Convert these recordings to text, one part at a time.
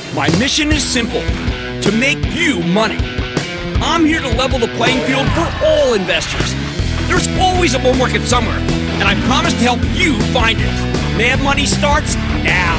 My mission is simple, to make you money. I'm here to level the playing field for all investors. There's always a bull market somewhere, and I promise to help you find it. Mad Money starts now.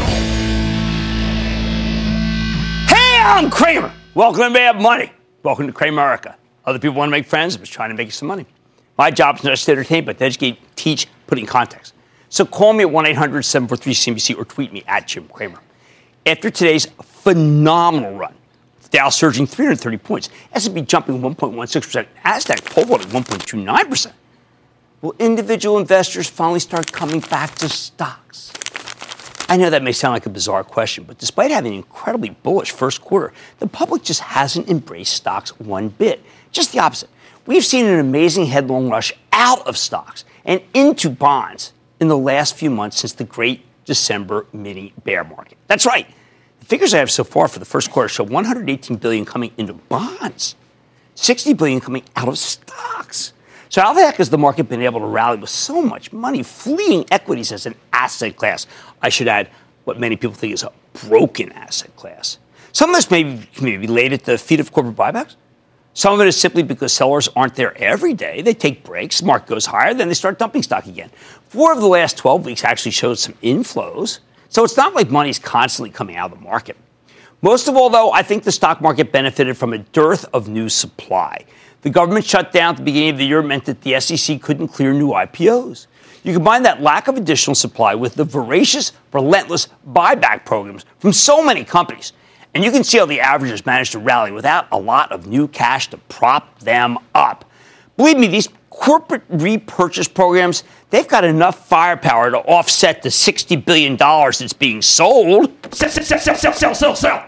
Hey, I'm Cramer. Welcome to Mad Money. Welcome to Cramerica. Other people want to make friends. I'm just trying to make you some money. My job is not just to entertain, but to educate, teach, put in context. So call me at 1-800-743-CNBC or tweet me at Jim Cramer. After today's phenomenal run, the Dow surging 330 points, S&P jumping 1.16%, NASDAQ pole vaulting 1.29%. Will individual investors finally start coming back to stocks? I know that may sound like a bizarre question, but despite having an incredibly bullish first quarter, the public just hasn't embraced stocks one bit. Just the opposite. We've seen an amazing headlong rush out of stocks and into bonds in the last few months since the great December mini bear market. That's right. The figures I have so far for the first quarter show $118 billion coming into bonds, $60 billion coming out of stocks. So how the heck has the market been able to rally with so much money fleeing equities as an asset class? I should add what many people think is a broken asset class. Some of this may be related to the feat of corporate buybacks. Some of it is simply because sellers aren't there every day. They take breaks, the market goes higher, then they start dumping stock again. 4 of the last 12 weeks actually showed some inflows. So it's not like money's constantly coming out of the market. Most of all, though, I think the stock market benefited from a dearth of new supply. The government shutdown at the beginning of the year meant that the SEC couldn't clear new IPOs. You combine that lack of additional supply with the voracious, relentless buyback programs from so many companies, and you can see how the averages managed to rally without a lot of new cash to prop them up. Believe me, these corporate repurchase programs, they've got enough firepower to offset the $60 billion that's being sold. Sell.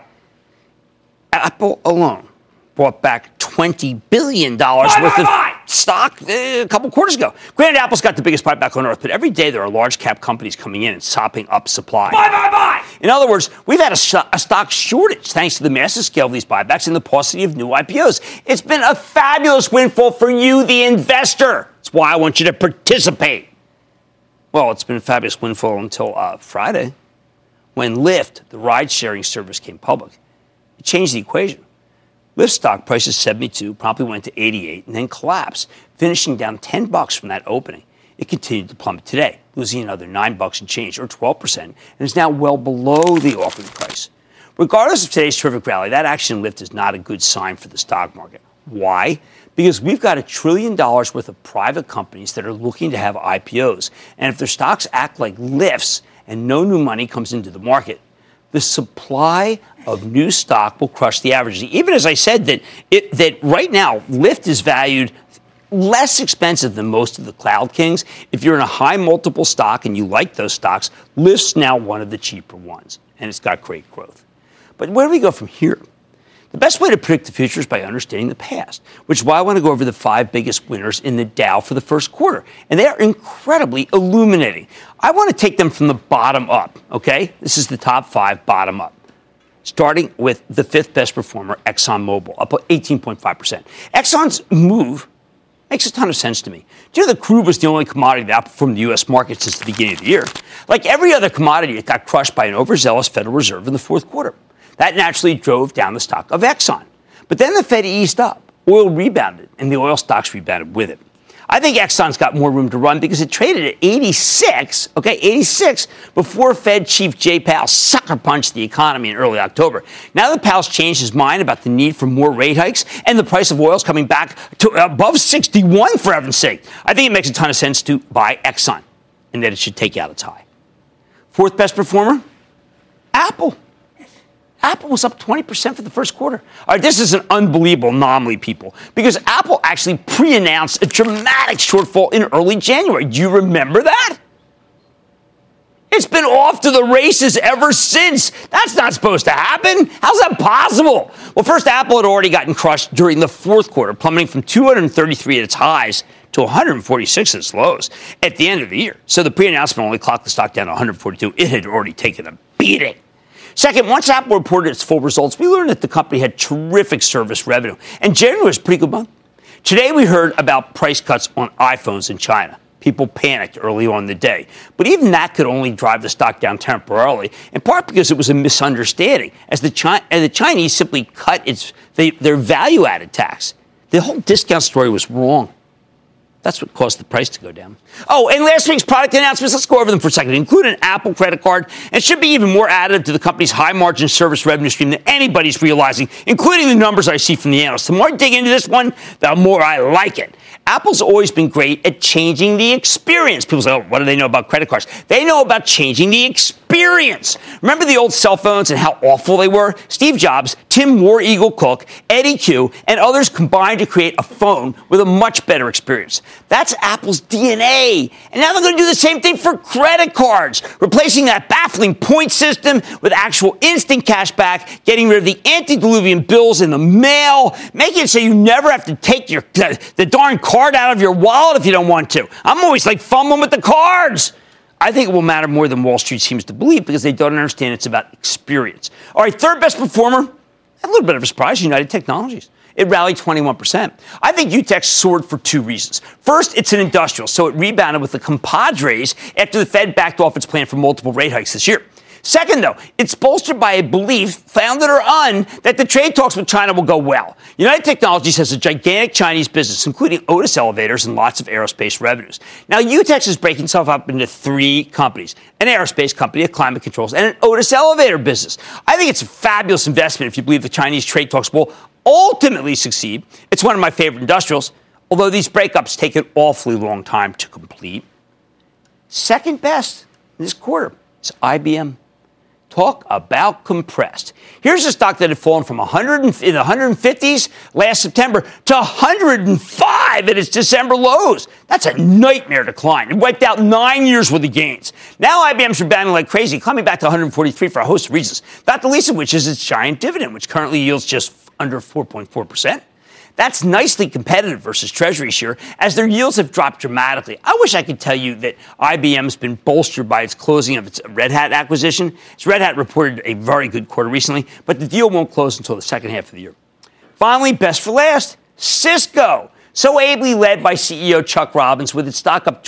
Apple alone bought back $20 billion worth of stock a couple quarters ago. Granted, Apple's got the biggest buyback on earth, but every day there are large cap companies coming in and sopping up supply. Buy! In other words, we've had a stock shortage thanks to the massive scale of these buybacks and the paucity of new IPOs. It's been a fabulous windfall for you, the investor. That's why I want you to participate. Well, it's been a fabulous windfall until Friday, when Lyft, the ride-sharing service, came public. It changed the equation. Lyft stock price is 72, promptly went to 88, and then collapsed, finishing down $10 from that opening. It continued to plummet today, losing another $9 and change, or 12%, and is now well below the offering price. Regardless of today's terrific rally, that action in Lyft is not a good sign for the stock market. Why? Because we've got $1 trillion worth of private companies that are looking to have IPOs, and if their stocks act like Lyft's and no new money comes into the market, the supply of new stock will crush the averages. Even as I said that right now, Lyft is valued less expensive than most of the cloud kings. If you're in a high multiple stock and you like those stocks, Lyft's now one of the cheaper ones, and it's got great growth. But where do we go from here? The best way to predict the future is by understanding the past, which is why I want to go over the 5 biggest winners in the Dow for the first quarter. And they are incredibly illuminating. I want to take them from the bottom up, okay? This is the top 5 bottom up. Starting with the 5th best performer, ExxonMobil, up 18.5%. Exxon's move makes a ton of sense to me. Do you know that crude was the only commodity that outperformed the U.S. market since the beginning of the year? Like every other commodity, it got crushed by an overzealous Federal Reserve in the fourth quarter. That naturally drove down the stock of Exxon. But then the Fed eased up. Oil rebounded, and the oil stocks rebounded with it. I think Exxon's got more room to run because it traded at 86, before Fed Chief Jay Powell sucker punched the economy in early October. Now that Powell's changed his mind about the need for more rate hikes and the price of oil is coming back to above 61, for heaven's sake, I think it makes a ton of sense to buy Exxon and that it should take out its high. 4th best performer, Apple. Apple was up 20% for the first quarter. All right, this is an unbelievable anomaly, people, because Apple actually pre-announced a dramatic shortfall in early January. Do you remember that? It's been off to the races ever since. That's not supposed to happen. How's that possible? Well, first, Apple had already gotten crushed during the fourth quarter, plummeting from 233 at its highs to 146 at its lows at the end of the year. So the pre-announcement only clocked the stock down to 142. It had already taken a beating. Second, once Apple reported its full results, we learned that the company had terrific service revenue, and January was a pretty good month. Today, we heard about price cuts on iPhones in China. People panicked early on in the day. But even that could only drive the stock down temporarily, in part because it was a misunderstanding, as the Chinese simply cut their value-added tax. The whole discount story was wrong. That's what caused the price to go down. Oh, and last week's product announcements, let's go over them for a second. Include an Apple credit card, and should be even more additive to the company's high-margin service revenue stream than anybody's realizing, including the numbers I see from the analysts. The more I dig into this one, the more I like it. Apple's always been great at changing the experience. People say, oh, what do they know about credit cards? They know about changing the experience. Remember the old cell phones and how awful they were? Steve Jobs, Tim War Eagle Cook, Eddie Q, and others combined to create a phone with a much better experience. That's Apple's DNA. And now they're going to do the same thing for credit cards, replacing that baffling point system with actual instant cash back, getting rid of the antediluvian bills in the mail, making it so you never have to take the darn card out of your wallet if you don't want to. I'm always like fumbling with the cards. I think it will matter more than Wall Street seems to believe because they don't understand it's about experience. All right, third best performer, a little bit of a surprise, United Technologies. It rallied 21%. I think UTEX soared for two reasons. First, it's an industrial, so it rebounded with the compadres after the Fed backed off its plan for multiple rate hikes this year. Second, though, it's bolstered by a belief, founded or un, that the trade talks with China will go well. United Technologies has a gigantic Chinese business, including Otis Elevators and lots of aerospace revenues. Now, UTEX is breaking itself up into three companies: an aerospace company, a climate controls, and an Otis Elevator business. I think it's a fabulous investment if you believe the Chinese trade talks will ultimately succeed. It's one of my favorite industrials, although these breakups take an awfully long time to complete. Second best in this quarter is IBM. Talk about compressed. Here's a stock that had fallen from in the 150s last September to 105 at its December lows. That's a nightmare decline. It wiped out 9 years worth of gains. Now IBM's rebounding like crazy, climbing back to 143 for a host of reasons, not the least of which is its giant dividend, which currently yields just under 4.4%. That's nicely competitive versus Treasuries here, as their yields have dropped dramatically. I wish I could tell you that IBM's been bolstered by its closing of its Red Hat acquisition. Its Red Hat reported a very good quarter recently, but the deal won't close until the second half of the year. Finally, best for last, Cisco. So ably led by CEO Chuck Robbins, with its stock up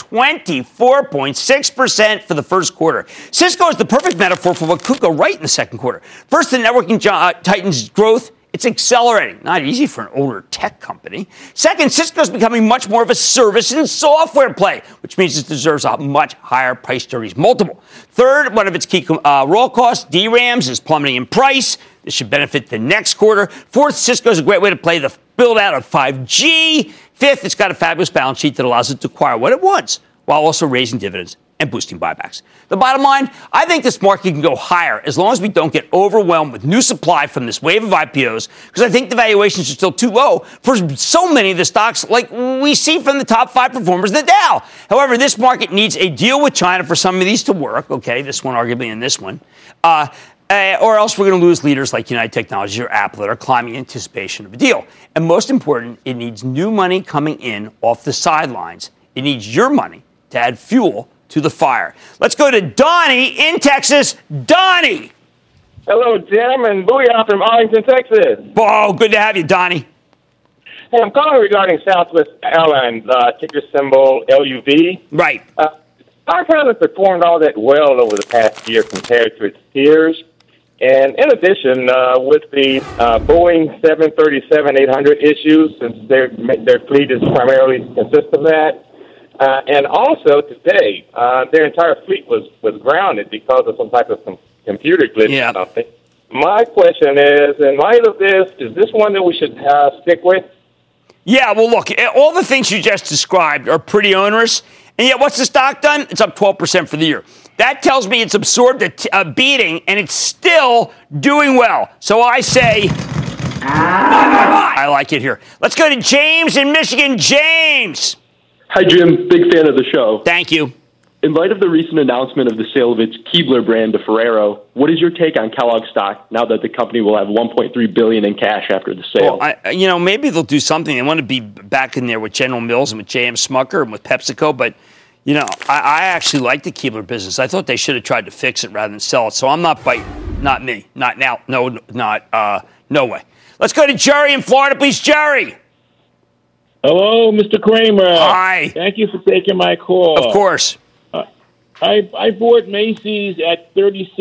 24.6% for the first quarter. Cisco is the perfect metaphor for what could go right in the second quarter. First, the networking titans' growth. It's accelerating. Not easy for an older tech company. Second, Cisco's becoming much more of a service and software play, which means it deserves a much higher price to earnings multiple. Third, one of its key raw costs, DRAMs, is plummeting in price. This should benefit the next quarter. Fourth, Cisco's a great way to play the build-out of 5G. Fifth, it's got a fabulous balance sheet that allows it to acquire what it wants while also raising dividends and boosting buybacks. The bottom line, I think this market can go higher as long as we don't get overwhelmed with new supply from this wave of IPOs, because I think the valuations are still too low for so many of the stocks like we see from the top 5 performers in the Dow. However, this market needs a deal with China for some of these to work. Okay, this one arguably and this one. Or else we're going to lose leaders like United Technologies or Apple that are climbing in anticipation of a deal. And most important, it needs new money coming in off the sidelines. It needs your money to add fuel to the fire. Let's go to Donnie in Texas. Donnie. Hello, Jim, and booyah from Arlington, Texas. Oh, good to have you, Donnie. Hey, I'm calling regarding Southwest Airlines, ticker symbol LUV. Right. Stock hasn't performed all that well over the past year compared to its peers. And in addition, with the Boeing 737-800 issues, since their fleet is primarily consists of that, and also today, their entire fleet was grounded because of some type of computer glitch or something. My question is, in light of this, is this one that we should stick with? Yeah, well, look, all the things you just described are pretty onerous, and yet what's the stock done? It's up 12% for the year. That tells me it's absorbed a beating, and it's still doing well. So I say, I like it here. Let's go to James in Michigan. James. Hi, Jim. Big fan of the show. Thank you. In light of the recent announcement of the sale of its Keebler brand to Ferrero, what is your take on Kellogg stock now that the company will have $1.3 billion in cash after the sale? Well, maybe they'll do something. They want to be back in there with General Mills and with J.M. Smucker and with PepsiCo, but I actually like the Keebler business. I thought they should have tried to fix it rather than sell it. So I'm not biting. Not me. Not now. No way. Let's go to Jerry in Florida, please. Jerry. Hello, Mr. Cramer. Hi. Thank you for taking my call. Of course. I bought Macy's at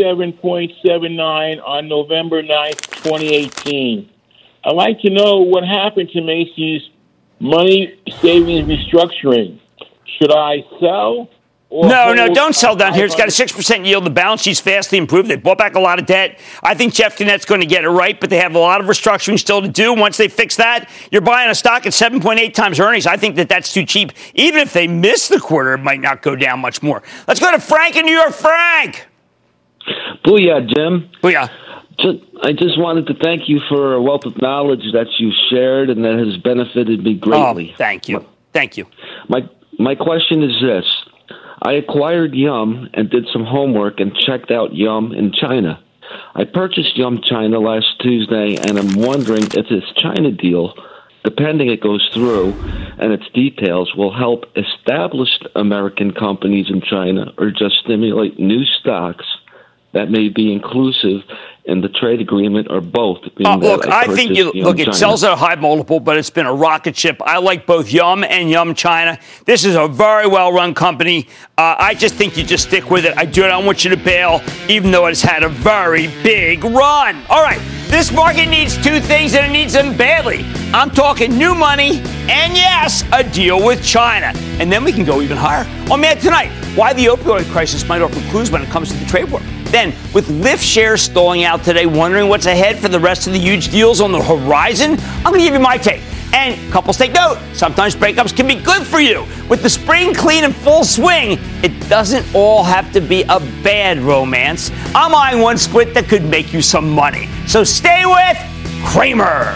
37.79 on November 9th, 2018. I'd like to know what happened to Macy's money savings restructuring. Should I sell? No, don't sell down here. It's got a 6% yield. The balance sheet's vastly improved. They bought back a lot of debt. I think Jeff Gannett's going to get it right, but they have a lot of restructuring still to do. Once they fix that, you're buying a stock at 7.8 times earnings. I think that's too cheap. Even if they miss the quarter, it might not go down much more. Let's go to Frank in New York. Frank! Booyah, Jim. Booyah. I just wanted to thank you for a wealth of knowledge that you shared and that has benefited me greatly. Oh, thank you. Thank you. My question is this. I acquired Yum and did some homework and checked out Yum in China. I purchased Yum China last Tuesday, and I'm wondering if this China deal, depending it goes through, and its details will help established American companies in China or just stimulate new stocks that may be inclusive in the trade agreement or both. Look, I think it sells at a high multiple, but it's been a rocket ship. I like both Yum and Yum China. This is a very well-run company. I just think you just stick with it. I don't want you to bail, even though it's had a very big run. All right, this market needs two things, and it needs them badly. I'm talking new money and, yes, a deal with China. And then we can go even higher. On Mad Tonight, why the opioid crisis might offer clues when it comes to the trade war. Then, with Lyft shares stalling out today, wondering what's ahead for the rest of the huge deals on the horizon, I'm going to give you my take. And couples take note, sometimes breakups can be good for you. With the spring clean and full swing, it doesn't all have to be a bad romance. I'm eyeing one split that could make you some money. So stay with Cramer.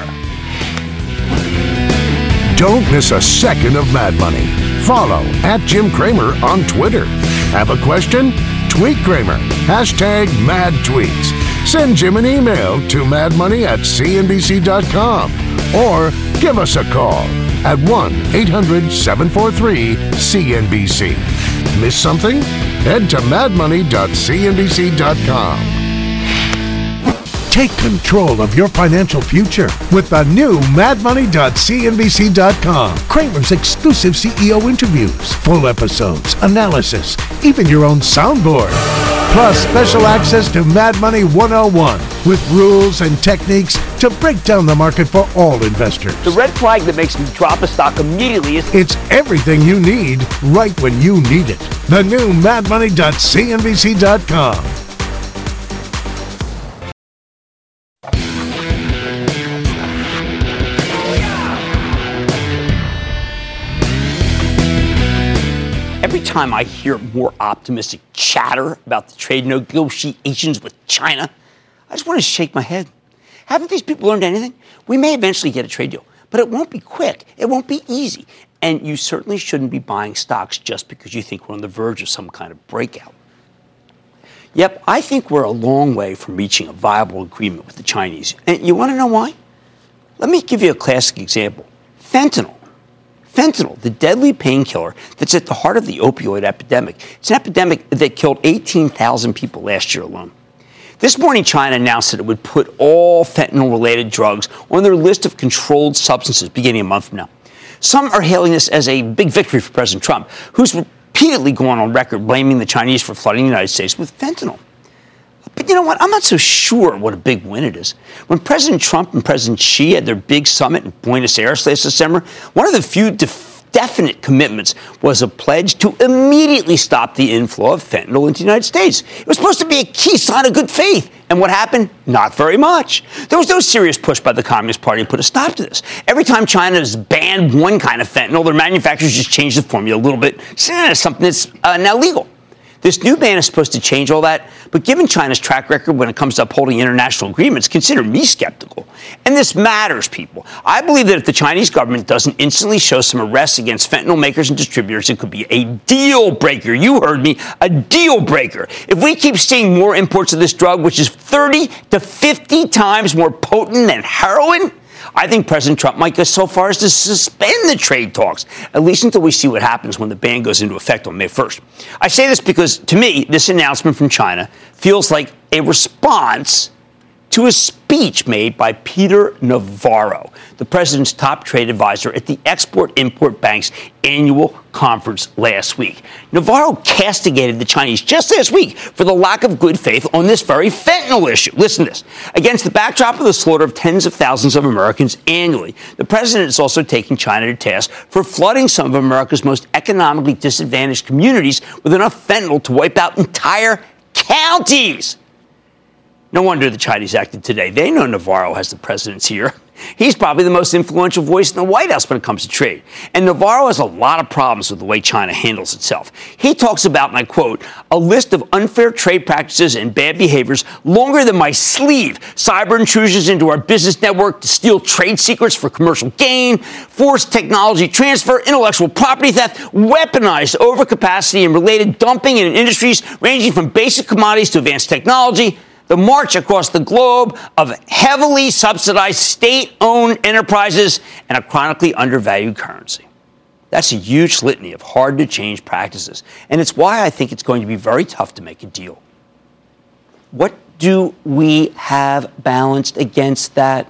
Don't miss a second of Mad Money. Follow @Jim Cramer on Twitter. Have a question? Tweet Cramer. #MadTweets. Send Jim an email to madmoney@cnbc.com or give us a call at 1-800-743-CNBC. Miss something? Head to madmoney.cnbc.com. Take control of your financial future with the new madmoney.cnbc.com. Cramer's exclusive CEO interviews, full episodes, analysis, even your own soundboard. Plus special access to Mad Money 101 with rules and techniques to break down the market for all investors. The red flag that makes me drop a stock immediately is it's everything you need right when you need it. The new madmoney.cnbc.com. Every time I hear more optimistic chatter about the trade negotiations with China, I just want to shake my head. Haven't these people learned anything? We may eventually get a trade deal, but it won't be quick. It won't be easy. And you certainly shouldn't be buying stocks just because you think we're on the verge of some kind of breakout. Yep, I think we're a long way from reaching a viable agreement with the Chinese. And you want to know why? Let me give you a classic example. Fentanyl. Fentanyl, the deadly painkiller that's at the heart of the opioid epidemic. It's an epidemic that killed 18,000 people last year alone. This morning, China announced that it would put all fentanyl-related drugs on their list of controlled substances beginning a month from now. Some are hailing this as a big victory for President Trump, who's repeatedly gone on record blaming the Chinese for flooding the United States with fentanyl. But you know what? I'm not so sure what a big win it is. When President Trump and President Xi had their big summit in Buenos Aires last December, one of the few definite commitments was a pledge to immediately stop the inflow of fentanyl into the United States. It was supposed to be a key sign of good faith. And what happened? Not very much. There was no serious push by the Communist Party to put a stop to this. Every time China has banned one kind of fentanyl, their manufacturers just change the formula a little bit. It's something that's now legal. This new ban is supposed to change all that, but given China's track record when it comes to upholding international agreements, consider me skeptical. And this matters, people. I believe that if the Chinese government doesn't instantly show some arrests against fentanyl makers and distributors, it could be a deal breaker. You heard me, a deal breaker. If we keep seeing more imports of this drug, which is 30 to 50 times more potent than heroin, I think President Trump might go so far as to suspend the trade talks, at least until we see what happens when the ban goes into effect on May 1st. I say this because, to me, this announcement from China feels like a response to a speech made by Peter Navarro, the president's top trade advisor at the Export-Import Bank's annual conference last week. Navarro castigated the Chinese just last week for the lack of good faith on this very fentanyl issue. Listen to this. Against the backdrop of the slaughter of tens of thousands of Americans annually, the president is also taking China to task for flooding some of America's most economically disadvantaged communities with enough fentanyl to wipe out entire counties. No wonder the Chinese acted today. They know Navarro has the presidency here. He's probably the most influential voice in the White House when it comes to trade. And Navarro has a lot of problems with the way China handles itself. He talks about, and I quote, a list of unfair trade practices and bad behaviors longer than my sleeve. Cyber intrusions into our business network to steal trade secrets for commercial gain, forced technology transfer, intellectual property theft, weaponized overcapacity and related dumping in industries ranging from basic commodities to advanced technology. The march across the globe of heavily subsidized state-owned enterprises and a chronically undervalued currency. That's a huge litany of hard-to-change practices, and it's why I think it's going to be very tough to make a deal. What do we have balanced against that?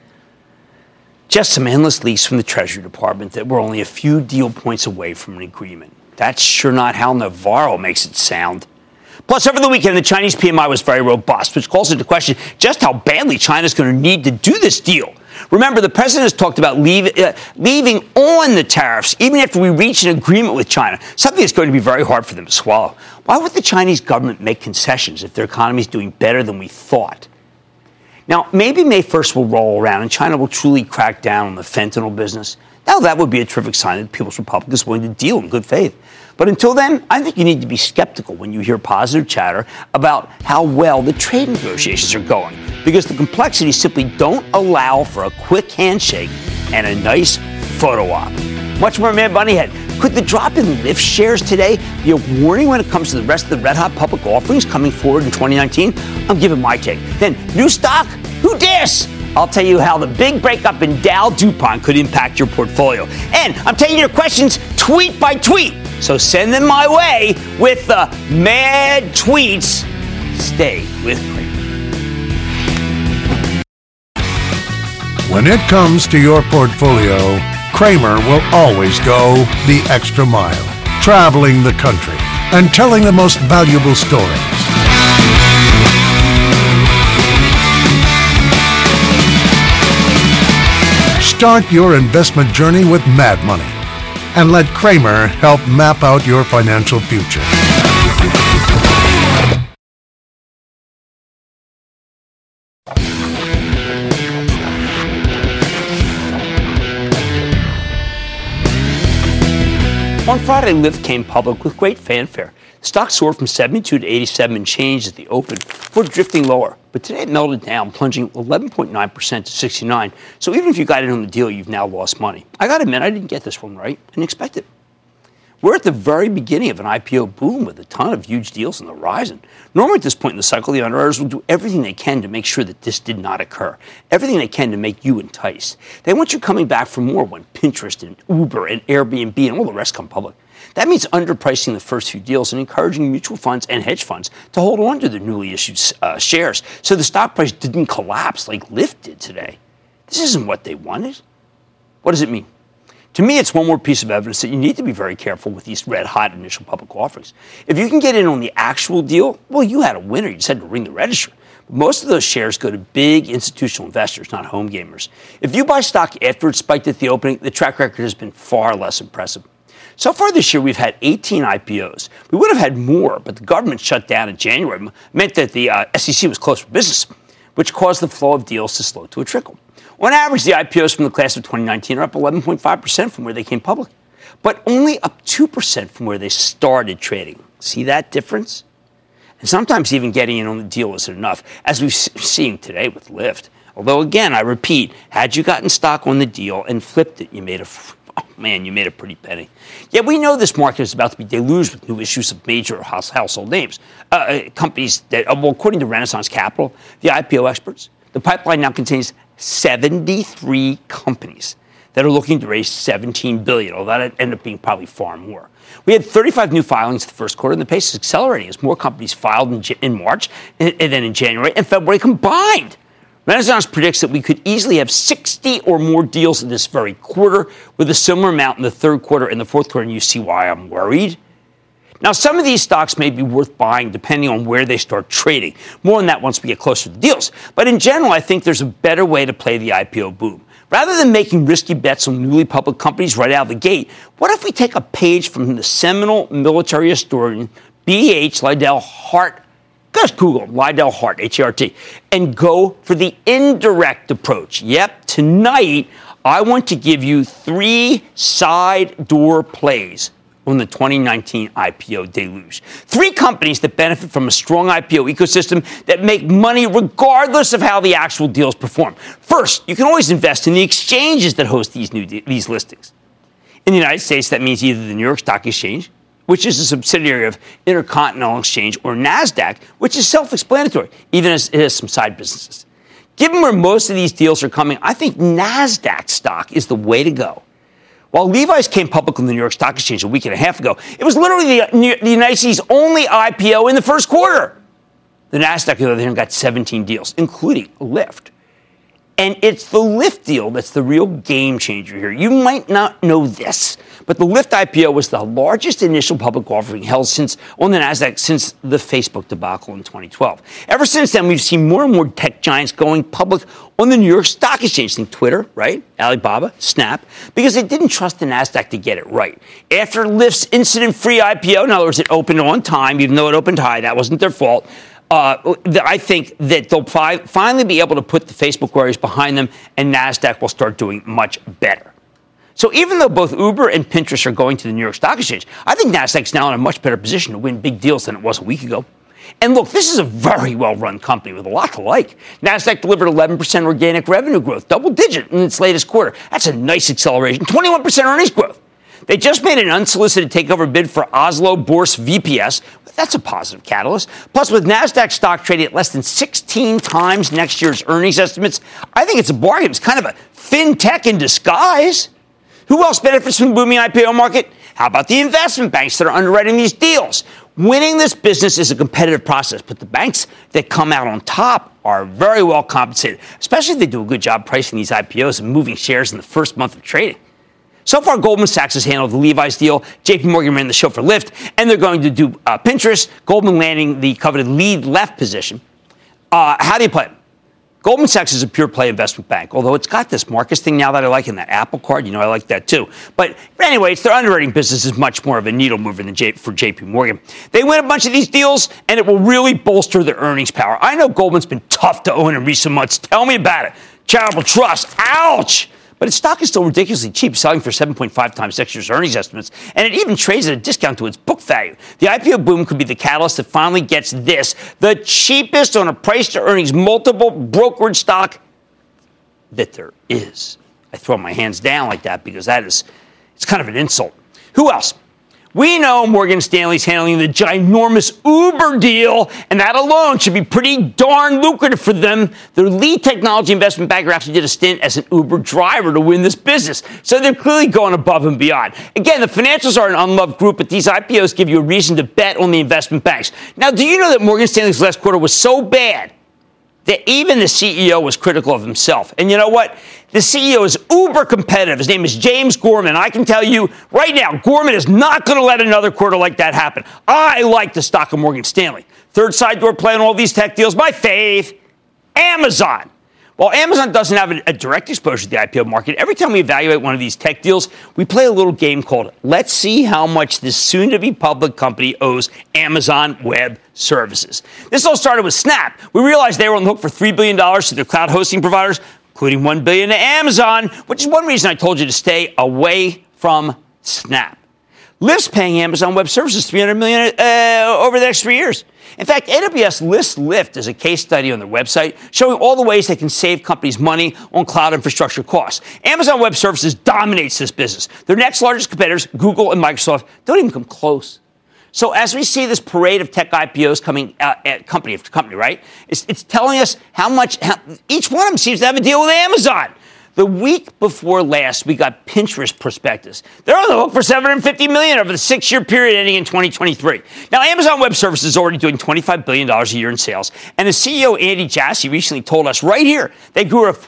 Just some endless leaks from the Treasury Department that we're only a few deal points away from an agreement. That's sure not how Navarro makes it sound. Plus, over the weekend, the Chinese PMI was very robust, which calls into question just how badly China is going to need to do this deal. Remember, the president has talked about leaving on the tariffs even after we reach an agreement with China, something that's going to be very hard for them to swallow. Why would the Chinese government make concessions if their economy is doing better than we thought? Now, maybe May 1st will roll around and China will truly crack down on the fentanyl business. Now, that would be a terrific sign that the People's Republic is willing to deal in good faith. But until then, I think you need to be skeptical when you hear positive chatter about how well the trade negotiations are going, because the complexities simply don't allow for a quick handshake and a nice photo op. Much more Mad Money ahead. Could the drop in Lyft shares today be a warning when it comes to the rest of the red-hot public offerings coming forward in 2019? I'm giving my take. Then, new stock? Who dis? I'll tell you how the big breakup in Dow DuPont could impact your portfolio. And I'm taking your questions tweet by tweet. So send them my way with the mad tweets. Stay with Cramer. When it comes to your portfolio, Cramer will always go the extra mile, traveling the country and telling the most valuable stories. Start your investment journey with Mad Money and let Cramer help map out your financial future. On Friday, Lyft came public with great fanfare. Stock soared from 72 to 87 and changed at the open before drifting lower. But today it melted down, plunging 11.9% to 69. So even if you got in on the deal, you've now lost money. I got to admit, I didn't get this one right. Didn't expect it. We're at the very beginning of an IPO boom with a ton of huge deals on the horizon. Normally at this point in the cycle, the underwriters will do everything they can to make sure that this did not occur. Everything they can to make you enticed. They want you coming back for more when Pinterest and Uber and Airbnb and all the rest come public. That means underpricing the first few deals and encouraging mutual funds and hedge funds to hold on to their newly issued shares so the stock price didn't collapse like Lyft did today. This isn't what they wanted. What does it mean? To me, it's one more piece of evidence that you need to be very careful with these red-hot initial public offerings. If you can get in on the actual deal, well, you had a winner. You just had to ring the register. But most of those shares go to big institutional investors, not home gamers. If you buy stock after it spiked at the opening, the track record has been far less impressive. So far this year, we've had 18 IPOs. We would have had more, but the government shut down in January meant that the SEC was closed for business, which caused the flow of deals to slow to a trickle. On average, the IPOs from the class of 2019 are up 11.5% from where they came public, but only up 2% from where they started trading. See that difference? And sometimes even getting in on the deal isn't enough, as we've seen today with Lyft. Although, again, I repeat, had you gotten stock on the deal and flipped it, you made a pretty penny. Yet we know this market is about to be deluged with new issues of major household names. Companies that, according to Renaissance Capital, the IPO experts, the pipeline now contains 73 companies that are looking to raise $17 billion, although that ended up being probably far more. We had 35 new filings the first quarter, and the pace is accelerating as more companies filed in March and then in January and February combined. Renaissance predicts that we could easily have 60 or more deals in this very quarter, with a similar amount in the third quarter and the fourth quarter, and you see why I'm worried. Now, some of these stocks may be worth buying depending on where they start trading. More on that once we get closer to the deals. But in general, I think there's a better way to play the IPO boom. Rather than making risky bets on newly public companies right out of the gate, what if we take a page from the seminal military historian B.H. Liddell Hart? Just Google Liddell Hart, H-E-R-T, and go for the indirect approach. Yep, tonight I want to give you 3 side door plays on the 2019 IPO deluge. 3 companies that benefit from a strong IPO ecosystem that make money regardless of how the actual deals perform. First, you can always invest in the exchanges that host these listings. In the United States, that means either the New York Stock Exchange, which is a subsidiary of Intercontinental Exchange, or NASDAQ, which is self-explanatory, even as it has some side businesses. Given where most of these deals are coming, I think NASDAQ stock is the way to go. While Levi's came public on the New York Stock Exchange a week and a half ago, it was literally the United States' only IPO in the first quarter. The NASDAQ, on the other hand, got 17 deals, including Lyft. And it's the Lyft deal that's the real game changer here. You might not know this, but the Lyft IPO was the largest initial public offering held on the NASDAQ since the Facebook debacle in 2012. Ever since then, we've seen more and more tech giants going public on the New York Stock Exchange. Think Twitter, right? Alibaba, Snap, because they didn't trust the NASDAQ to get it right. After Lyft's incident-free IPO, in other words, it opened on time, even though it opened high, that wasn't their fault. I think that they'll finally be able to put the Facebook warriors behind them, and NASDAQ will start doing much better. So even though both Uber and Pinterest are going to the New York Stock Exchange, I think NASDAQ's now in a much better position to win big deals than it was a week ago. And look, this is a very well-run company with a lot to like. NASDAQ delivered 11% organic revenue growth, double-digit in its latest quarter. That's a nice acceleration, 21% earnings growth. They just made an unsolicited takeover bid for Oslo Børs VPS. That's a positive catalyst. Plus, with NASDAQ stock trading at less than 16 times next year's earnings estimates, I think it's a bargain. It's kind of a fintech in disguise. Who else benefits from the booming IPO market? How about the investment banks that are underwriting these deals? Winning this business is a competitive process, but the banks that come out on top are very well compensated, especially if they do a good job pricing these IPOs and moving shares in the first month of trading. So far, Goldman Sachs has handled the Levi's deal. JP Morgan ran the show for Lyft, and they're going to do Pinterest. Goldman landing the coveted lead left position. How do you play it? Goldman Sachs is a pure play investment bank, although it's got this Marcus thing now that I like in that Apple card. You know, I like that too. But anyway, their underwriting business is much more of a needle mover than for JP Morgan. They win a bunch of these deals, and it will really bolster their earnings power. I know Goldman's been tough to own in recent months. Tell me about it. Charitable trust. Ouch! But its stock is still ridiculously cheap, selling for 7.5 times next year's earnings estimates, and it even trades at a discount to its book value. The IPO boom could be the catalyst that finally gets this, the cheapest on a price-to-earnings multiple brokerage stock that there is. I throw my hands down like that because it's kind of an insult. Who else? We know Morgan Stanley's handling the ginormous Uber deal, and that alone should be pretty darn lucrative for them. Their lead technology investment banker actually did a stint as an Uber driver to win this business, so they're clearly going above and beyond. Again, the financials are an unloved group, but these IPOs give you a reason to bet on the investment banks. Now, do you know that Morgan Stanley's last quarter was so bad that even the CEO was critical of himself? And you know what? The CEO is uber competitive. His name is James Gorman. I can tell you right now, Gorman is not going to let another quarter like that happen. I like the stock of Morgan Stanley. Third side door play on all these tech deals. My fave, Amazon. While Amazon doesn't have a direct exposure to the IPO market, every time we evaluate one of these tech deals, we play a little game called Let's See How Much This Soon-to-Be Public Company Owes Amazon Web Services. This all started with Snap. We realized they were on the hook for $3 billion to their cloud hosting providers, including $1 billion to Amazon, which is one reason I told you to stay away from Snap. Lyft's paying Amazon Web Services $300 million over the next 3 years. In fact, AWS lists Lyft as a case study on their website, showing all the ways they can save companies money on cloud infrastructure costs. Amazon Web Services dominates this business. Their next largest competitors, Google and Microsoft, don't even come close. So as we see this parade of tech IPOs coming at company after company, right, it's telling us how each one of them seems to have a deal with Amazon. The week before last, we got Pinterest prospectus. They're on the hook for $750 million over the 6-year period ending in 2023. Now, Amazon Web Services is already doing $25 billion a year in sales, and the CEO, Andy Jassy, recently told us right here they grew at a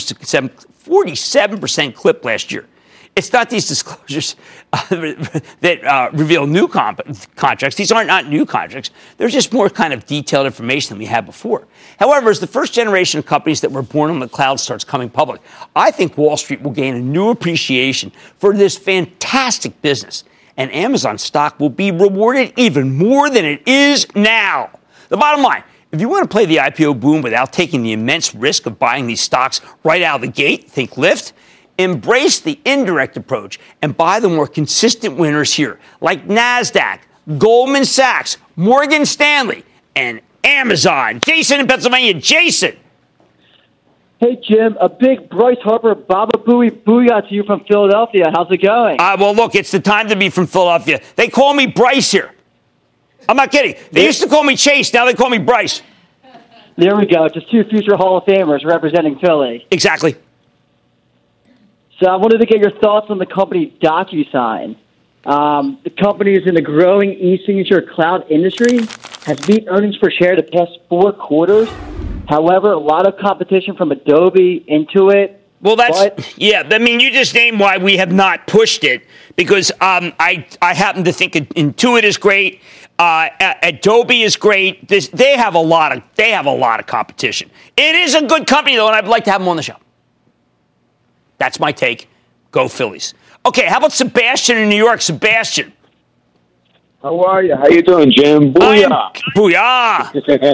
47% clip last year. It's not these disclosures that reveal new contracts. These aren't not new contracts. They're just more kind of detailed information than we had before. However, as the first generation of companies that were born on the cloud starts coming public, I think Wall Street will gain a new appreciation for this fantastic business. And Amazon stock will be rewarded even more than it is now. The bottom line, if you want to play the IPO boom without taking the immense risk of buying these stocks right out of the gate, think Lyft. Embrace the indirect approach and buy the more consistent winners here, like NASDAQ, Goldman Sachs, Morgan Stanley, and Amazon. Jason in Pennsylvania. Jason. Hey, Jim. A big Bryce Harper Baba Booey booyah to you from Philadelphia. How's it going? Well, look, it's the time to be from Philadelphia. They call me Bryce here. I'm not kidding. They used to call me Chase. Now they call me Bryce. There we go. Just 2 future Hall of Famers representing Philly. Exactly. So I wanted to get your thoughts on the company DocuSign. The company is in the growing e-signature cloud industry, has beat earnings per share the past 4 quarters. However, a lot of competition from Adobe, Intuit. Well, yeah. I mean, you just named why we have not pushed it because I happen to think Intuit is great. Adobe is great. They have a lot of competition. It is a good company though, and I'd like to have them on the show. That's my take. Go Phillies. Okay, how about Sebastian in New York? Sebastian. How are you? How you doing, Jim? Booyah. Booyah.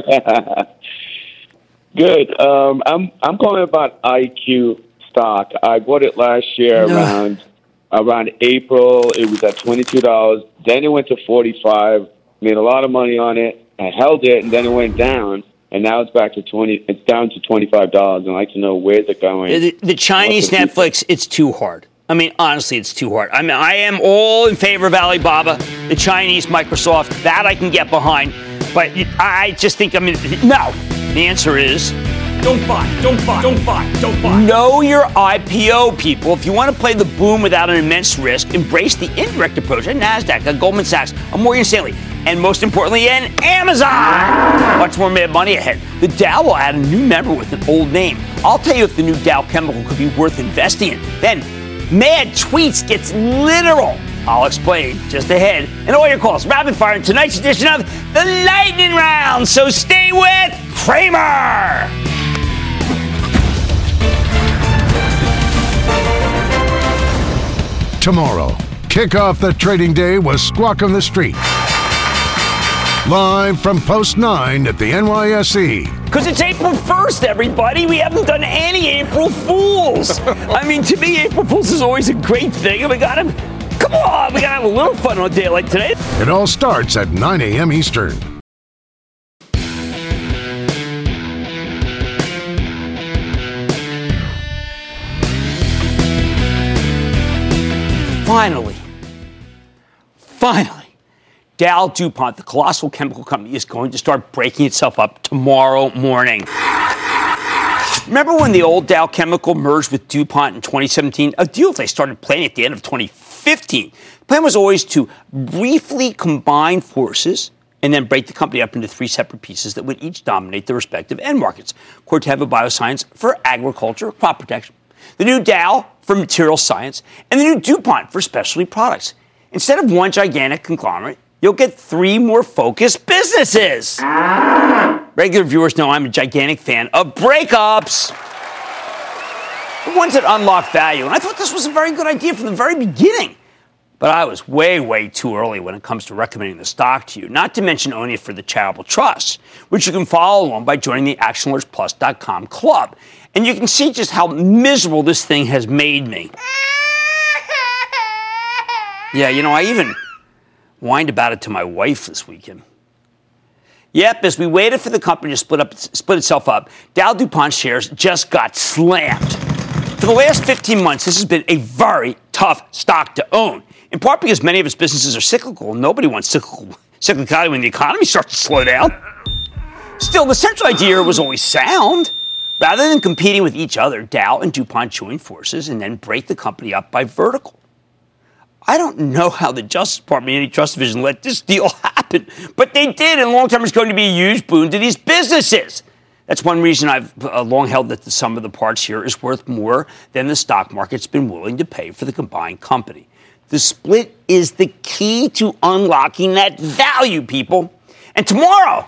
Good. I'm calling about IQ stock. I bought it last year around April. It was at $22. Then it went to $45. Made a lot of money on it. I held it, and then it went down. And now it's back to $20. It's down to $25. I'd like to know where's it going. The Chinese Netflix, it's too hard. I mean, honestly, it's too hard. I mean, I am all in favor of Alibaba, the Chinese Microsoft. That I can get behind. But I just think, no. The answer is don't buy. Know your IPO, people. If you want to play the boom without an immense risk, embrace the indirect approach at NASDAQ, at Goldman Sachs, at Morgan Stanley, and most importantly, at Amazon. Much more Mad Money ahead. The Dow will add a new member with an old name. I'll tell you if the new Dow Chemical could be worth investing in. Then, Mad Tweets gets literal. I'll explain just ahead. And all your calls, rapid fire in tonight's edition of the Lightning Round. So stay with Cramer. Tomorrow, kick off the trading day with Squawk on the Street. Live from Post 9 at the NYSE. Because it's April 1st, everybody. We haven't done any April Fools. I mean, to me, April Fools is always a great thing. And we got to have a little fun on a day like today. It all starts at 9 a.m. Eastern. Finally, Dow DuPont, the colossal chemical company, is going to start breaking itself up tomorrow morning. Remember when the old Dow Chemical merged with DuPont in 2017? A deal they started planning at the end of 2015. The plan was always to briefly combine forces and then break the company up into 3 separate pieces that would each dominate their respective end markets. Corteva Bioscience for agriculture, crop protection. The new Dow for material science, and the new DuPont for specialty products. Instead of one gigantic conglomerate, you'll get 3 more focused businesses. Regular viewers know I'm a gigantic fan of breakups. The ones that unlock value. And I thought this was a very good idea from the very beginning. But I was way too early when it comes to recommending the stock to you, not to mention owning it for the charitable trust, which you can follow along by joining the ActionAlertsPlus.com club. And you can see just how miserable this thing has made me. Yeah, I even whined about it to my wife this weekend. Yep, as we waited for the company to split itself up, Dow DuPont shares just got slammed. For the last 15 months, this has been a very tough stock to own, in part because many of its businesses are cyclical, and nobody wants cyclicality when the economy starts to slow down. Still, the central idea was always sound. Rather than competing with each other, Dow and DuPont joined forces and then break the company up by vertical. I don't know how the Justice Department Antitrust Division let this deal happen, but they did, and long term it's going to be a huge boon to these businesses. That's one reason I've long held that the sum of the parts here is worth more than the stock market's been willing to pay for the combined company. The split is the key to unlocking that value, people. And tomorrow,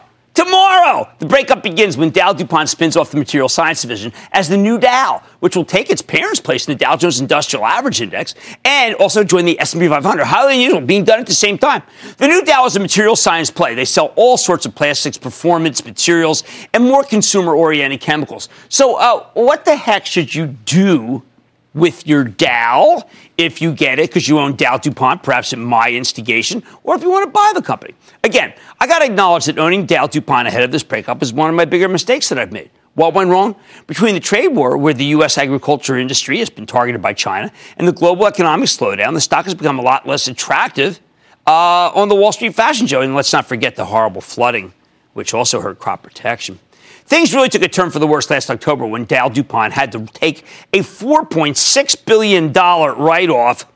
the breakup begins when Dow DuPont spins off the Material Science Division as the new Dow, which will take its parent's place in the Dow Jones Industrial Average Index and also join the S&P 500. Highly unusual, being done at the same time. The new Dow is a material science play. They sell all sorts of plastics, performance materials, and more consumer-oriented chemicals. So what the heck should you do with your Dow if you get it because you own Dow DuPont, perhaps at my instigation, or if you want to buy the company? Again, I got to acknowledge that owning Dow DuPont ahead of this breakup is one of my bigger mistakes that I've made. What went wrong? Between the trade war, where the U.S. agriculture industry has been targeted by China, and the global economic slowdown, the stock has become a lot less attractive on the Wall Street fashion show. And let's not forget the horrible flooding, which also hurt crop protection. Things really took a turn for the worse last October when Dow DuPont had to take a $4.6 billion write-off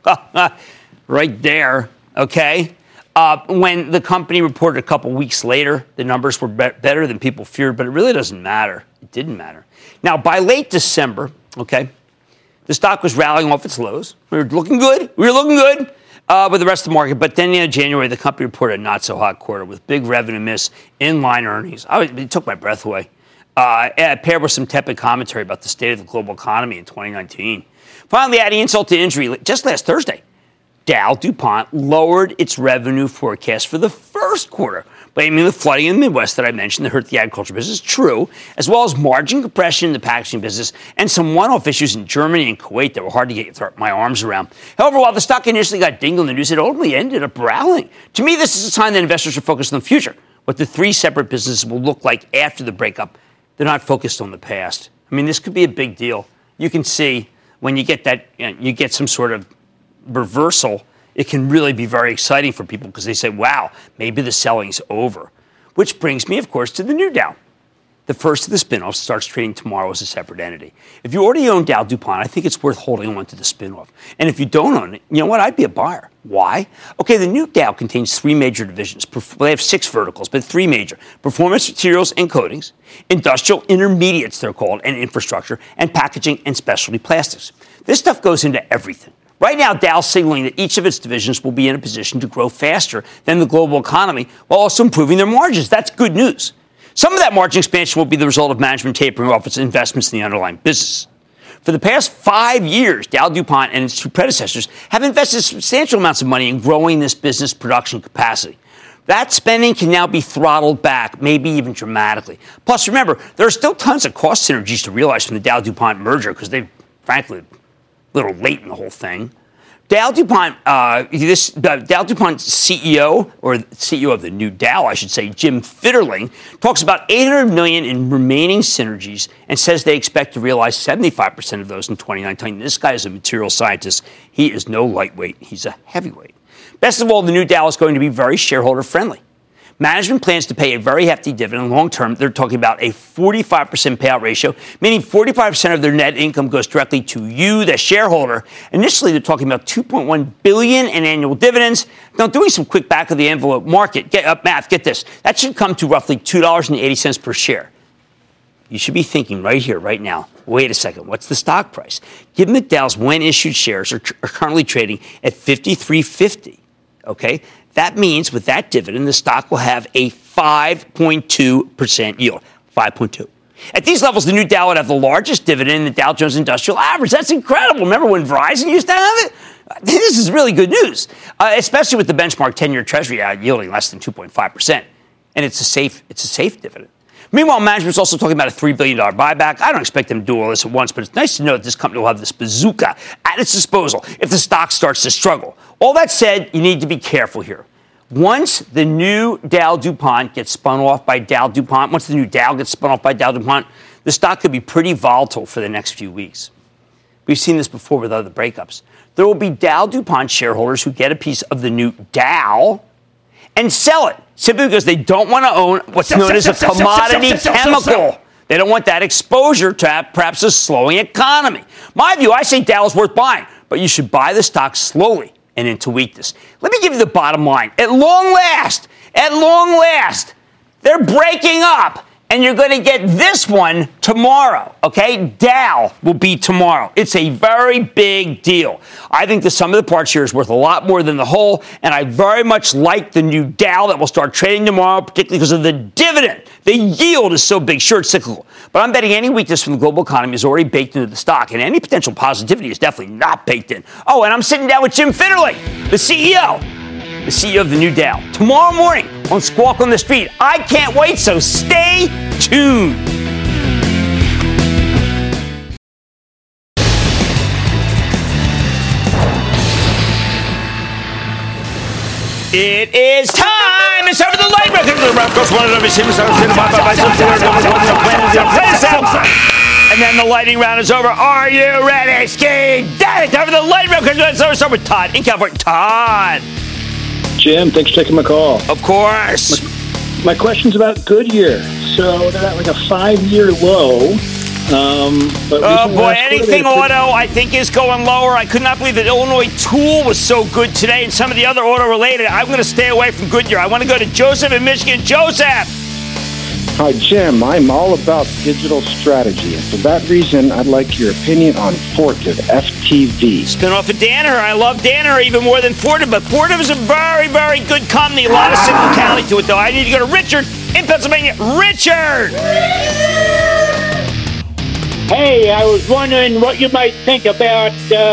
right there, okay? When the company reported a couple weeks later, the numbers were better than people feared, but it really doesn't matter. It didn't matter. Now, by late December, okay, the stock was rallying off its lows. We were looking good. With the rest of the market. But then in January, the company reported a not-so-hot quarter with big revenue miss, in-line earnings. It took my breath away. Paired with some tepid commentary about the state of the global economy in 2019. Finally, adding insult to injury, just last Thursday, Dow DuPont lowered its revenue forecast for the first quarter, blaming the flooding in the Midwest that I mentioned that hurt the agriculture business, true, as well as margin compression in the packaging business and some one-off issues in Germany and Kuwait that were hard to get my arms around. However, while the stock initially got dinged in the news, it ultimately ended up rallying. To me, this is a sign that investors are focused on the future, what the three separate businesses will look like after the breakup. They're not focused on the past. I mean, this could be a big deal. You can see when you get that, you get some sort of reversal, it can really be very exciting for people because they say, wow, maybe the selling's over. Which brings me, of course, to the new Dow. The first of the spinoffs starts trading tomorrow as a separate entity. If you already own Dow DuPont, I think it's worth holding on to the spinoff. And if you don't own it, you know what? I'd be a buyer. Why? Okay, the new Dow contains three major divisions. They have six verticals, but three major. Performance materials and coatings, industrial intermediates, they're called, and infrastructure, and packaging and specialty plastics. This stuff goes into everything. Right now, Dow's signaling that each of its divisions will be in a position to grow faster than the global economy while also improving their margins. That's good news. Some of that margin expansion will be the result of management tapering off its investments in the underlying business. For the past 5 years, Dow DuPont and its two predecessors have invested substantial amounts of money in growing this business production capacity. That spending can now be throttled back, maybe even dramatically. Plus, remember, there are still tons of cost synergies to realize from the Dow DuPont merger because they've, frankly, a little late in the whole thing. Dow DuPont, Dow DuPont CEO, or CEO of the new Dow, I should say, Jim Fitterling, talks about $800 million in remaining synergies and says they expect to realize 75% of those in 2019. This guy is a material scientist. He is no lightweight. He's a heavyweight. Best of all, the new Dow is going to be very shareholder-friendly. Management plans to pay a very hefty dividend long term. They're talking about a 45% payout ratio, meaning 45% of their net income goes directly to you, the shareholder. Initially, they're talking about $2.1 billion in annual dividends. Now, doing some quick back-of-the-envelope math, get this. That should come to roughly $2.80 per share. You should be thinking right here, right now, wait a second, what's the stock price? Given that Dow's when-issued shares are currently trading at $53.50, okay? That means with that dividend, the stock will have a 5.2% yield. 5.2. At these levels, the new Dow would have the largest dividend in the Dow Jones Industrial Average. That's incredible. Remember when Verizon used to have it? This is really good news, especially with the benchmark 10-year Treasury yielding less than 2.5%. And it's a safe dividend. Meanwhile, management's also talking about a $3 billion buyback. I don't expect them to do all this at once, but it's nice to know that this company will have this bazooka at its disposal if the stock starts to struggle. All that said, you need to be careful here. Once the new Dow DuPont gets spun off by Dow DuPont, once the new Dow gets spun off by Dow DuPont, the stock could be pretty volatile for the next few weeks. We've seen this before with other breakups. There will be Dow DuPont shareholders who get a piece of the new Dow and sell it simply because they don't want to own what's known as a commodity chemical. They don't want that exposure to perhaps a slowing economy. My view, I say Dow is worth buying, but you should buy the stock slowly and into weakness. Let me give you the bottom line. At long last, they're breaking up. And you're going to get this one tomorrow, okay? Dow will be tomorrow. It's a very big deal. I think the sum of the parts here is worth a lot more than the whole, and I very much like the new Dow that will start trading tomorrow, particularly because of the dividend. The yield is so big. Sure, it's cyclical, but I'm betting any weakness from the global economy is already baked into the stock, and any potential positivity is definitely not baked in. Oh, and I'm sitting down with Jim Fitterling, the CEO of the new Dow, tomorrow morning on Squawk on the Street. I can't wait, so stay tuned. It is time. It's time for the light record. And then the lightning round is over. Are you ready, Ski Daddy? Time for the light record. Let's start with Todd in California. Todd. Jim, thanks for taking my call. Of course. My question's about Goodyear. So they're at like a 5-year low. Oh, boy, anything auto, I think, is going lower. I could not believe that Illinois Tool was so good today, and some of the other auto-related. I'm going to stay away from Goodyear. I want to go to Joseph in Michigan. Joseph! Hi, Jim. I'm all about digital strategy, and for that reason, I'd like your opinion on Fortive, FTV. Spin off of Danaher. I love Danaher even more than Fortive, but Fortive is a very, very good company. A lot of cyclicality to it, though. I need to go to Richard in Pennsylvania. Richard! Hey, I was wondering what you might think about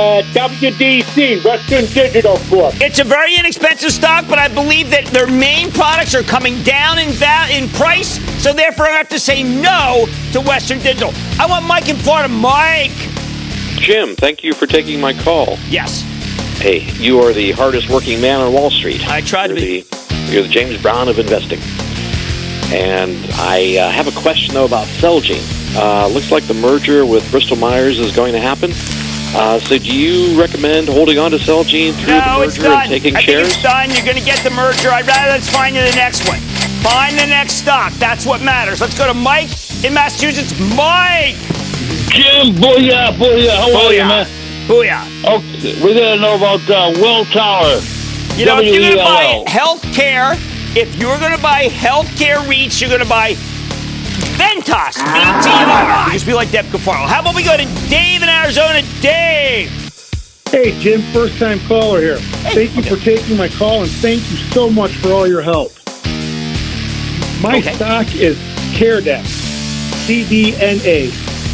WDC, Western Digital Corp. It's a very inexpensive stock, but I believe that their main products are coming down in price, so therefore I have to say no to Western Digital. I want Mike in Florida. Mike! Jim, thank you for taking my call. Yes. Hey, you are the hardest working man on Wall Street. I tried to be. You're the James Brown of investing. And I have a question, though, about Celgene. Looks like the merger with Bristol-Myers is going to happen. So do you recommend holding on to Celgene through the merger and taking shares? I think it's done. You're going to get the merger. I'd rather let's find you the next one. Find the next stock. That's what matters. Let's go to Mike in Massachusetts. Mike! Jim, booyah. How are you, man? Booyah. Okay, we got to know about Welltower. You know, if you're going to buy healthcare, if you're going to buy healthcare REITs, you're going to buy Ventas, VTR, because we like Deb Cafaro. How about we go to Dave in Arizona? Dave! Hey, Jim, first-time caller here. Hey, thank you for taking my call, and thank you so much for all your help. My stock is CareDex, CDNA.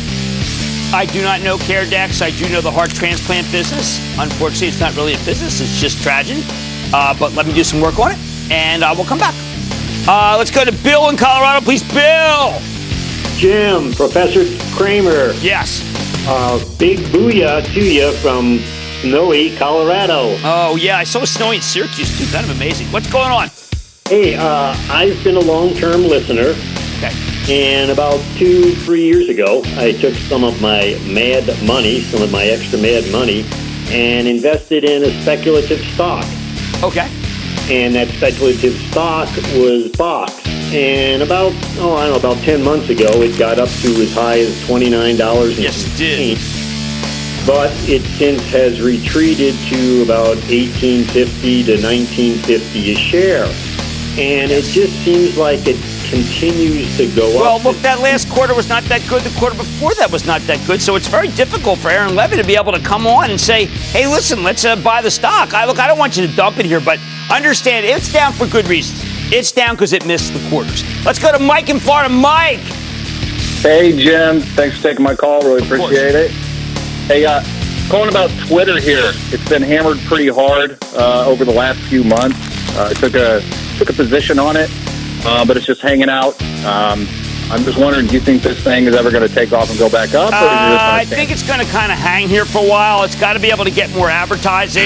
I do not know CareDex. I do know the heart transplant business. Unfortunately, it's not really a business. It's just tragedy. But let me do some work on it, and we'll come back. Let's go to Bill in Colorado, please. Bill! Jim, Professor Kramer. Yes. Big booyah to you from snowy Colorado. Oh, yeah, I saw snowy in Syracuse, too. Kind of amazing. What's going on? Hey, I've been a long-term listener. Okay. And about 2-3 years ago, I took some of my mad money, some of my extra mad money, and invested in a speculative stock. Okay. And that speculative stock was Box. And about 10 months ago, it got up to as high as $29. Yes, it did. But it since has retreated to about $18.50 to $19.50 a share. And it just seems like it continues to go up. Well, look, that last quarter was not that good. The quarter before that was not that good. So it's very difficult for Aaron Levy to be able to come on and say, hey, listen, let's buy the stock. I don't want you to dump it here, but understand it's down for good reasons. It's down because it missed the quarters. Let's go to Mike in Florida. Mike! Hey, Jim. Thanks for taking my call. Really appreciate it. Hey, calling about Twitter here. It's been hammered pretty hard over the last few months. I took a position on it, but it's just hanging out. I'm just wondering, do you think this thing is ever going to take off and go back up? Or is it just I think it's going to kind of hang here for a while. It's got to be able to get more advertising.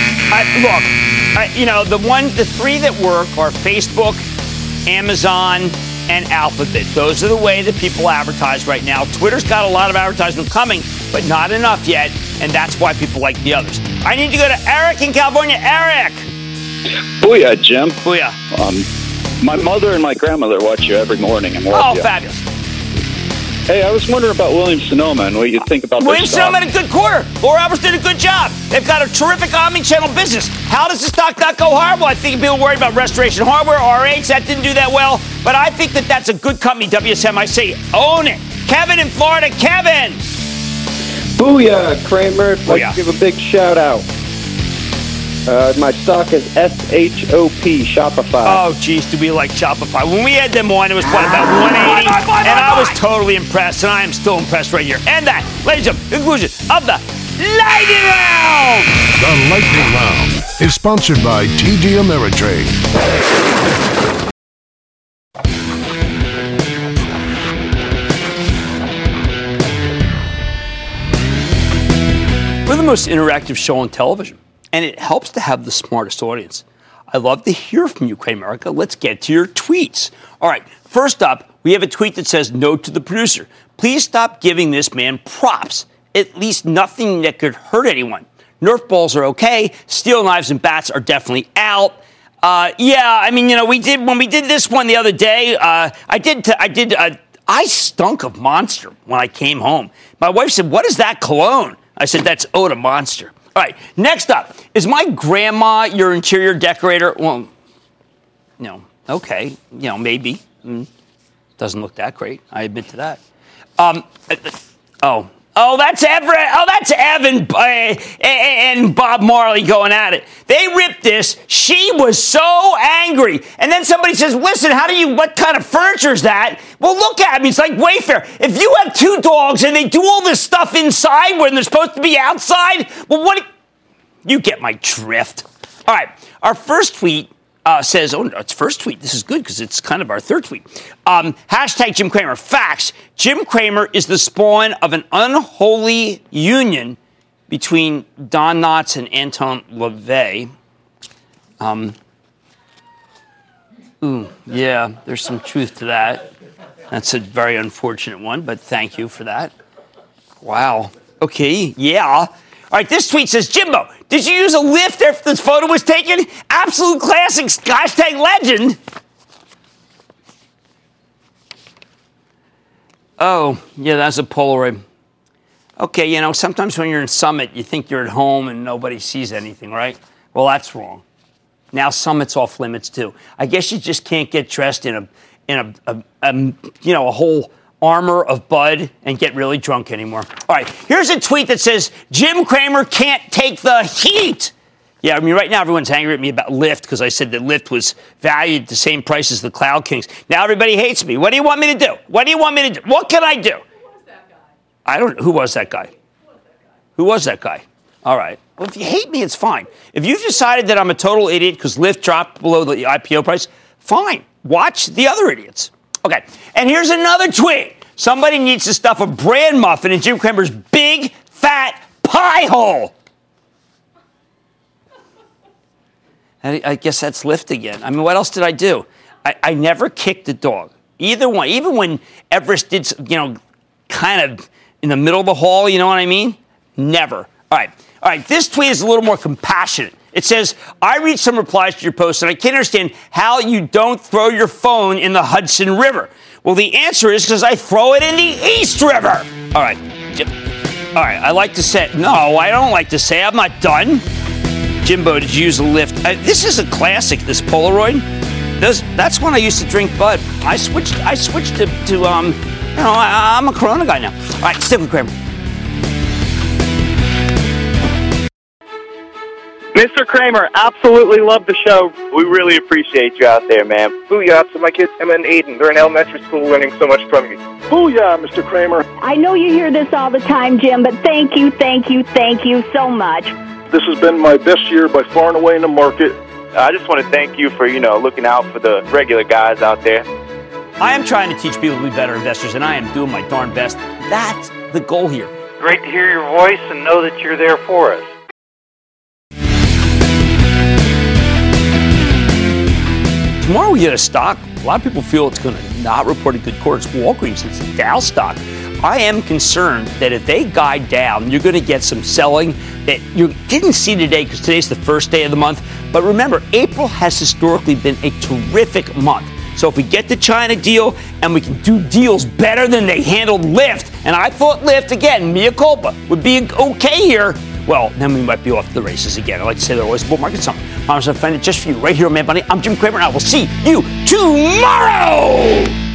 The three that work are Facebook, Amazon, and Alphabet. Those are the way that people advertise right now. Twitter's got a lot of advertisement coming, but not enough yet, and that's why people like the others. I need to go to Eric in California. Eric! Booyah, Jim. Booyah. My mother and my grandmother watch you every morning. And fabulous. Hey, I was wondering about Williams-Sonoma and what you think about their Williams-Sonoma had a good quarter. Laura Alvarez did a good job. They've got a terrific omni-channel business. How does the stock not go higher? Well, I think people worried about Restoration Hardware, RH. That didn't do that well. But I think that that's a good company, WSM. I say own it. Kevin in Florida. Kevin. Booyah, Kramer. I'd like to give a big shout out. My stock is SHOP, Shopify. Oh, geez, do we like Shopify? When we had them on, it was about 180, and I was totally impressed, and I am still impressed right here. And that, ladies and gentlemen, the conclusion of the Lightning Round. The Lightning Round is sponsored by TD Ameritrade. We're the most interactive show on television, and it helps to have the smartest audience. I love to hear from you, Cramerica. Let's get to your tweets. All right, first up, we have a tweet that says, note to the producer, please stop giving this man props. At least nothing that could hurt anyone. Nerf balls are okay. Steel knives and bats are definitely out. When we did this one the other day, I stunk of Monster when I came home. My wife said, what is that cologne? I said, that's Oda Monster. All right, next up, is my grandma your interior decorator? Well, no. Okay, maybe. Doesn't look that great. I admit to that. That's Everett. Oh, that's Evan and Bob Marley going at it. They ripped this. She was so angry. And then somebody says, listen, what kind of furniture is that? Well, look at me. It's like Wayfair. If you have two dogs and they do all this stuff inside when they're supposed to be outside, well, you get my drift. All right. Our first tweet says, it's first tweet. This is good because it's kind of our third tweet. Hashtag Jim Cramer. Facts. Jim Cramer is the spawn of an unholy union between Don Knotts and Anton LaVey. There's some truth to that. That's a very unfortunate one, but thank you for that. Wow. Okay, yeah. All right, this tweet says, Jimbo, did you use a lift after this photo was taken? Absolute classic, hashtag legend. Oh, yeah, that's a Polaroid. Okay, sometimes when you're in Summit, you think you're at home and nobody sees anything, right? Well, that's wrong. Now Summit's off limits, too. I guess you just can't get dressed in a whole armor of Bud and get really drunk anymore. All right, here's a tweet that says, Jim Cramer can't take the heat. Yeah, right now everyone's angry at me about Lyft because I said that Lyft was valued at the same price as the Cloud Kings. Now everybody hates me. What do you want me to do? What can I do? Who was that guy? Who was that guy? Who was that guy? All right. Well, if you hate me, it's fine. If you've decided that I'm a total idiot because Lyft dropped below the IPO price, fine. Watch the other idiots. Okay, and here's another tweet. Somebody needs to stuff a bran muffin in Jim Cramer's big, fat pie hole. I guess that's Lyft again. I mean, what else did I do? I never kicked a dog. Either one. Even when Everest did, kind of in the middle of the hall, you know what I mean? Never. All right, this tweet is a little more compassionate. It says, I read some replies to your post, and I can't understand how you don't throw your phone in the Hudson River. Well, the answer is because I throw it in the East River. All right, I like to say, no, I don't like to say, I'm not done. Jimbo, did you use a lift? This is a classic, this Polaroid. That's when I used to drink Bud. I switched to I'm a Corona guy now. All right, stick with Kramer. Mr. Kramer, absolutely love the show. We really appreciate you out there, man. Booyah to my kids, Emma and Aiden. They're in elementary school learning so much from you. Booyah, Mr. Kramer. I know you hear this all the time, Jim, but thank you so much. This has been my best year by far and away in the market. I just want to thank you for, looking out for the regular guys out there. I am trying to teach people to be better investors, and I am doing my darn best. That's the goal here. Great to hear your voice and know that you're there for us. Tomorrow we get a stock. A lot of people feel it's going to not report a good quarter. It's Walgreens. It's a Dow stock. I am concerned that if they guide down, you're going to get some selling that you didn't see today because today's the first day of the month. But remember, April has historically been a terrific month. So if we get the China deal and we can do deals better than they handled Lyft, and I thought Lyft, again, mea culpa, would be okay here, well, then we might be off the races again. I like to say there always a bull market something. I'm going to find it just for you right here on Mad Money. I'm Jim Cramer, and I will see you tomorrow.